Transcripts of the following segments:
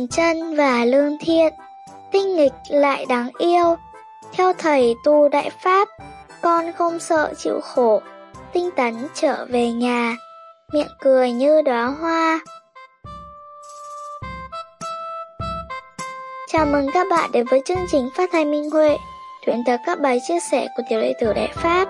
hiền chân và lương thiện, tinh nghịch lại đáng yêu. Theo thầy tu đại pháp, con không sợ chịu khổ, tinh tấn trở về nhà, miệng cười như đóa hoa. Chào mừng các bạn đến với chương trình phát thanh Minh Huệ, tuyển tập các bài chia sẻ của tiểu đệ tử Đại Pháp.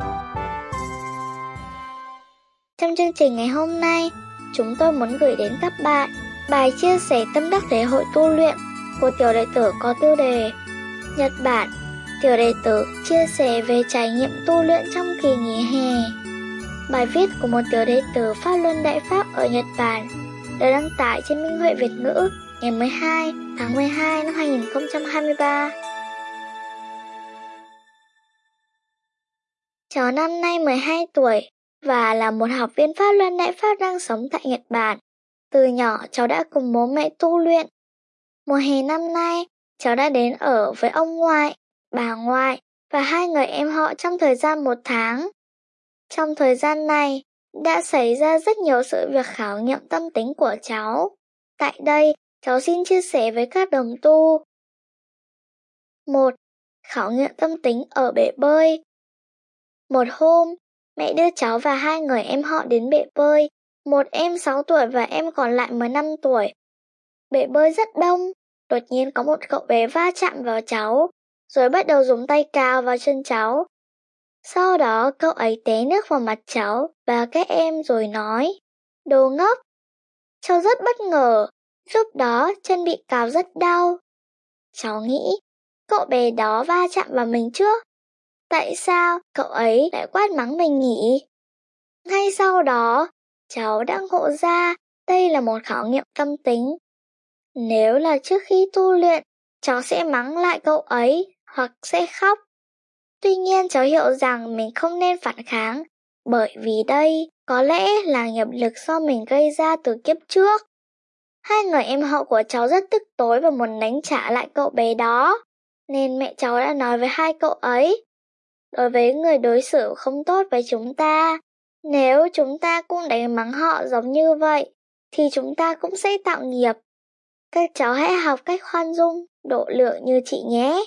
Trong chương trình ngày hôm nay, chúng tôi muốn gửi đến các bạn bài chia sẻ tâm đắc lễ hội tu luyện của tiểu đệ tử có tiêu đề Nhật Bản. Tiểu đệ tử chia sẻ về trải nghiệm tu luyện trong kỳ nghỉ hè. Bài viết của một tiểu đệ tử Pháp Luân Đại Pháp ở Nhật Bản được đăng tải trên Minh Huệ Việt ngữ ngày 12 tháng 12 năm 2023. Cháu năm nay 12 tuổi và là một học viên Pháp Luân Đại Pháp đang sống tại Nhật Bản. Từ nhỏ cháu đã cùng bố mẹ tu luyện. Mùa hè năm nay, cháu đã đến ở với ông ngoại, bà ngoại và hai người em họ trong thời gian 1 tháng. Trong thời gian này, đã xảy ra rất nhiều sự việc khảo nghiệm tâm tính của cháu. Tại đây, cháu xin chia sẻ với các đồng tu. 1. Khảo nghiệm tâm tính ở bể bơi. Một hôm, mẹ đưa cháu và hai người em họ đến bể bơi. Một em 6 tuổi và em còn lại 15 tuổi. Bể bơi rất đông, đột nhiên có một cậu bé va chạm vào cháu, rồi bắt đầu dùng tay cào vào chân cháu. Sau đó cậu ấy té nước vào mặt cháu và các em rồi nói, đồ ngốc. Cháu rất bất ngờ, lúc đó chân bị cào rất đau. Cháu nghĩ, cậu bé đó va chạm vào mình trước. Tại sao cậu ấy lại quát mắng mình nhỉ? Ngay sau đó, cháu đã ngộ ra đây là một khảo nghiệm tâm tính. Nếu là trước khi tu luyện, cháu sẽ mắng lại cậu ấy hoặc sẽ khóc. Tuy nhiên cháu hiểu rằng mình không nên phản kháng, bởi vì đây có lẽ là nghiệp lực do mình gây ra từ kiếp trước. Hai người em họ của cháu rất tức tối và muốn đánh trả lại cậu bé đó, nên mẹ cháu đã nói với hai cậu ấy. Đối với người đối xử không tốt với chúng ta, nếu chúng ta cũng đánh mắng họ giống như vậy, thì chúng ta cũng sẽ tạo nghiệp. Các cháu hãy học cách khoan dung, độ lượng như chị nhé.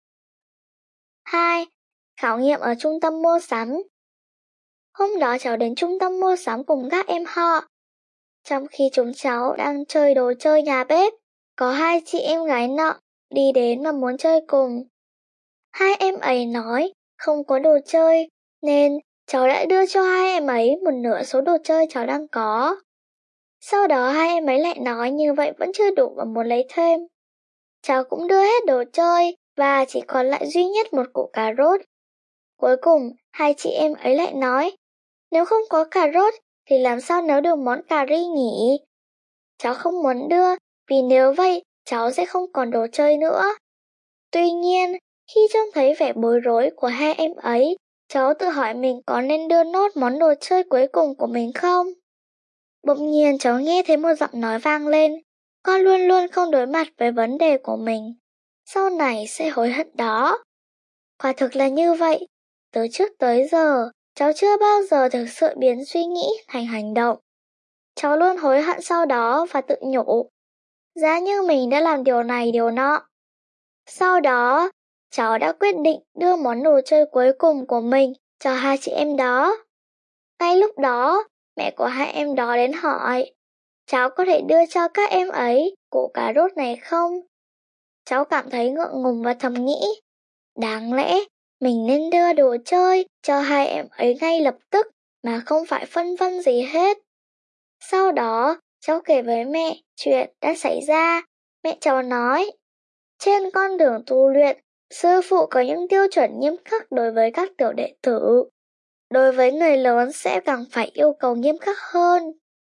2. Khảo nghiệm ở trung tâm mua sắm. Hôm đó cháu đến trung tâm mua sắm cùng các em họ. Trong khi chúng cháu đang chơi đồ chơi nhà bếp, có hai chị em gái nọ đi đến và muốn chơi cùng. Hai em ấy nói không có đồ chơi, nên cháu đã đưa cho hai em ấy một nửa số đồ chơi cháu đang có. Sau đó hai em ấy lại nói như vậy vẫn chưa đủ và muốn lấy thêm. Cháu cũng đưa hết đồ chơi và chỉ còn lại duy nhất một củ cà rốt. Cuối cùng, hai chị em ấy lại nói, nếu không có cà rốt thì làm sao nấu được món cà ri nhỉ? Cháu không muốn đưa, vì nếu vậy cháu sẽ không còn đồ chơi nữa. Tuy nhiên, khi trông thấy vẻ bối rối của hai em ấy, cháu tự hỏi mình có nên đưa nốt món đồ chơi cuối cùng của mình không? Bỗng nhiên cháu nghe thấy một giọng nói vang lên, con luôn luôn không đối mặt với vấn đề của mình, sau này sẽ hối hận đó. Quả thực là như vậy, từ trước tới giờ, cháu chưa bao giờ thực sự biến suy nghĩ thành hành động. Cháu luôn hối hận sau đó và tự nhủ, giá như mình đã làm điều này điều nọ. Sau đó, cháu đã quyết định đưa món đồ chơi cuối cùng của mình cho hai chị em đó. Ngay lúc đó, mẹ của hai em đó đến hỏi, cháu có thể đưa cho các em ấy củ cà rốt này không? Cháu cảm thấy ngượng ngùng và thầm nghĩ, đáng lẽ mình nên đưa đồ chơi cho hai em ấy ngay lập tức mà không phải phân vân gì hết. Sau đó, cháu kể với mẹ chuyện đã xảy ra. Mẹ cháu nói, trên con đường tu luyện, sư phụ có những tiêu chuẩn nghiêm khắc đối với các tiểu đệ tử. Đối với người lớn sẽ càng phải yêu cầu nghiêm khắc hơn.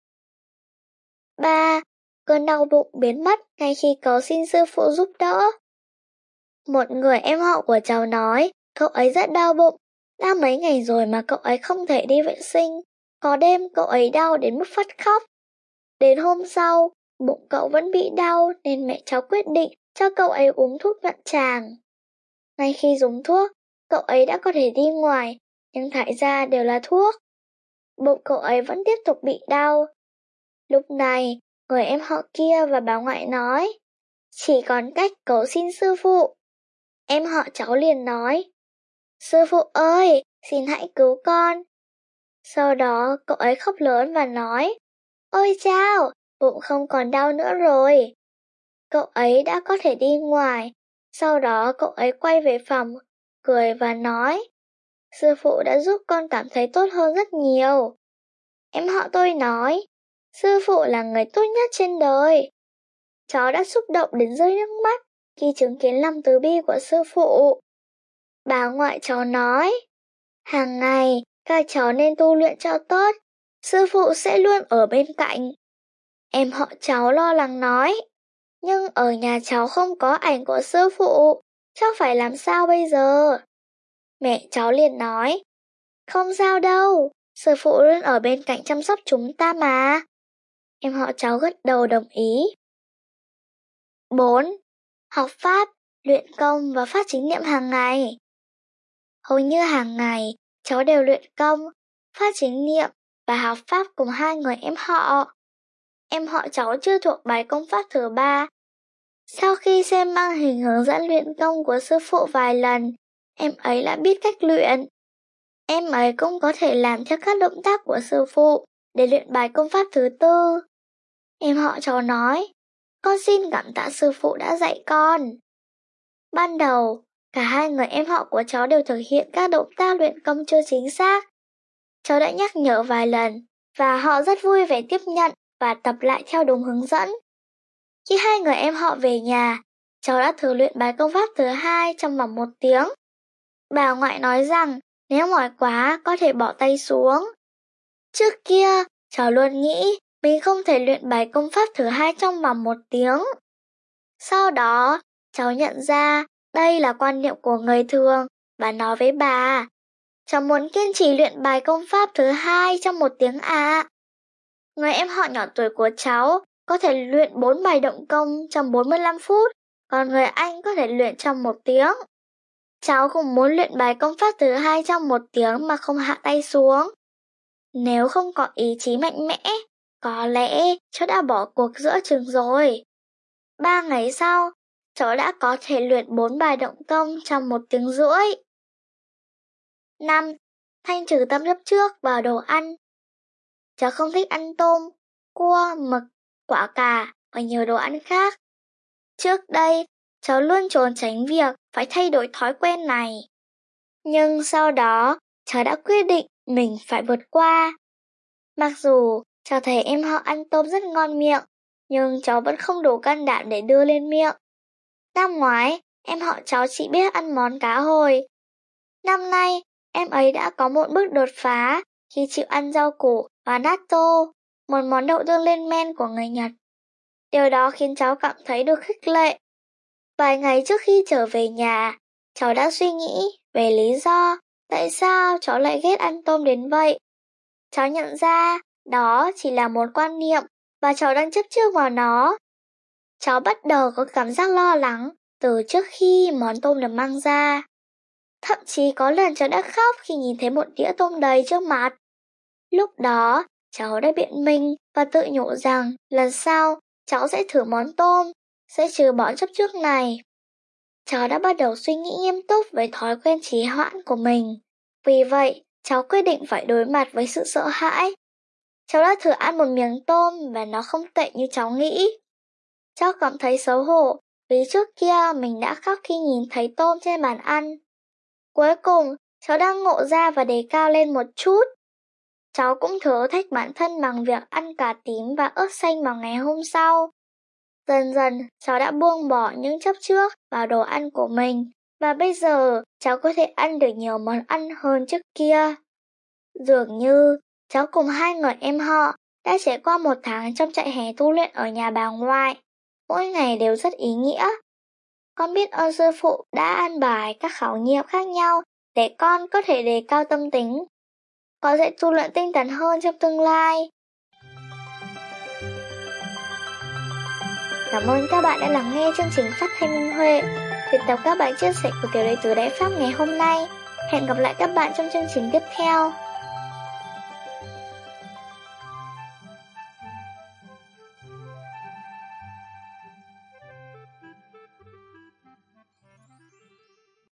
3. Cơn đau bụng biến mất ngay khi cầu xin sư phụ giúp đỡ. Một người em họ của cháu nói, cậu ấy rất đau bụng, đã mấy ngày rồi mà cậu ấy không thể đi vệ sinh. Có đêm cậu ấy đau đến mức phát khóc. Đến hôm sau, bụng cậu vẫn bị đau nên mẹ cháu quyết định cho cậu ấy uống thuốc nhuận tràng. Ngay khi dùng thuốc, cậu ấy đã có thể đi ngoài, nhưng thải ra đều là thuốc. Bụng cậu ấy vẫn tiếp tục bị đau. Lúc này, người em họ kia và bà ngoại nói, chỉ còn cách cầu xin sư phụ. Em họ cháu liền nói, sư phụ ơi, xin hãy cứu con. Sau đó cậu ấy khóc lớn và nói, ôi chao, bụng không còn đau nữa rồi. Cậu ấy đã có thể đi ngoài. Sau đó cậu ấy quay về phòng, cười và nói, sư phụ đã giúp con cảm thấy tốt hơn rất nhiều. Em họ tôi nói, sư phụ là người tốt nhất trên đời. Cháu đã xúc động đến rơi nước mắt khi chứng kiến lòng từ bi của sư phụ. Bà ngoại cháu nói, hàng ngày các cháu nên tu luyện cho tốt, sư phụ sẽ luôn ở bên cạnh. Em họ cháu lo lắng nói, nhưng ở nhà cháu không có ảnh của sư phụ, cháu phải làm sao bây giờ? Mẹ cháu liền nói, không sao đâu, sư phụ luôn ở bên cạnh chăm sóc chúng ta mà. Em họ cháu gật đầu đồng ý. 4. Học pháp, luyện công và phát chính niệm hàng ngày. Hầu như hàng ngày, cháu đều luyện công, phát chính niệm và học pháp cùng hai người em họ. Em họ cháu chưa thuộc bài công pháp thứ 3. Sau khi xem băng hình hướng dẫn luyện công của sư phụ vài lần, em ấy đã biết cách luyện. Em ấy cũng có thể làm theo các động tác của sư phụ để luyện bài công pháp thứ 4. Em họ cháu nói, con xin cảm tạ sư phụ đã dạy con. Ban đầu, cả hai người em họ của cháu đều thực hiện các động tác luyện công chưa chính xác. Cháu đã nhắc nhở vài lần và họ rất vui vẻ tiếp nhận và tập lại theo đúng hướng dẫn. Khi hai người em họ về nhà, cháu đã thử luyện bài công pháp thứ 2 trong vòng 1 tiếng. Bà ngoại nói rằng nếu mỏi quá có thể bỏ tay xuống. Trước kia, cháu luôn nghĩ mình không thể luyện bài công pháp thứ 2 trong vòng 1 tiếng. Sau đó, cháu nhận ra đây là quan niệm của người thường và nói với bà, cháu muốn kiên trì luyện bài công pháp thứ 2 trong 1 tiếng ạ. Người em họ nhỏ tuổi của cháu có thể luyện 4 bài động công trong 45 phút, còn người anh có thể luyện trong 1 tiếng. Cháu cũng muốn luyện bài công pháp thứ 2 trong 1 tiếng mà không hạ tay xuống. Nếu không có ý chí mạnh mẽ, có lẽ cháu đã bỏ cuộc giữa chừng rồi. 3 ngày sau, cháu đã có thể luyện 4 bài động công trong 1 tiếng rưỡi. 5. Thanh trừ tâm chấp trước vào đồ ăn. Cháu không thích ăn tôm, cua, mực, quả cà và nhiều đồ ăn khác. Trước đây, cháu luôn trốn tránh việc phải thay đổi thói quen này. Nhưng sau đó, cháu đã quyết định mình phải vượt qua. Mặc dù cháu thấy em họ ăn tôm rất ngon miệng, nhưng cháu vẫn không đủ can đảm để đưa lên miệng. Năm ngoái, em họ cháu chỉ biết ăn món cá hồi. Năm nay, em ấy đã có một bước đột phá khi chịu ăn rau củ và natto, một món đậu tương lên men của người Nhật. Điều đó khiến cháu cảm thấy được khích lệ. Vài ngày trước khi trở về nhà, cháu đã suy nghĩ về lý do tại sao cháu lại ghét ăn tôm đến vậy. Cháu nhận ra đó chỉ là một quan niệm và cháu đang chấp trước vào nó. Cháu bắt đầu có cảm giác lo lắng từ trước khi món tôm được mang ra. Thậm chí có lần cháu đã khóc khi nhìn thấy một đĩa tôm đầy trước mặt. Lúc đó, cháu đã biện minh và tự nhủ rằng lần sau cháu sẽ thử món tôm, sẽ trừ bỏ chấp trước này. Cháu đã bắt đầu suy nghĩ nghiêm túc về thói quen trì hoãn của mình. Vì vậy, cháu quyết định phải đối mặt với sự sợ hãi. Cháu đã thử ăn một miếng tôm và nó không tệ như cháu nghĩ. Cháu cảm thấy xấu hổ vì trước kia mình đã khóc khi nhìn thấy tôm trên bàn ăn. Cuối cùng, cháu đã ngộ ra và đề cao lên một chút. Cháu cũng thử thách bản thân bằng việc ăn cà tím và ớt xanh vào ngày hôm sau. Dần dần, cháu đã buông bỏ những chấp trước vào đồ ăn của mình, và bây giờ cháu có thể ăn được nhiều món ăn hơn trước kia. Dường như, cháu cùng hai người em họ đã trải qua 1 tháng trong trại hè tu luyện ở nhà bà ngoại. Mỗi ngày đều rất ý nghĩa. Con biết ơn sư phụ đã an bài các khảo nghiệm khác nhau để con có thể đề cao tâm tính. Con sẽ tu luyện tinh tấn hơn trong tương lai. Cảm ơn các bạn đã lắng nghe chương trình phát thanh Minh Huệ. Tuyệt đọc các bài chia sẻ của tiểu đệ tử Đại Pháp ngày hôm nay. Hẹn gặp lại các bạn trong chương trình tiếp theo.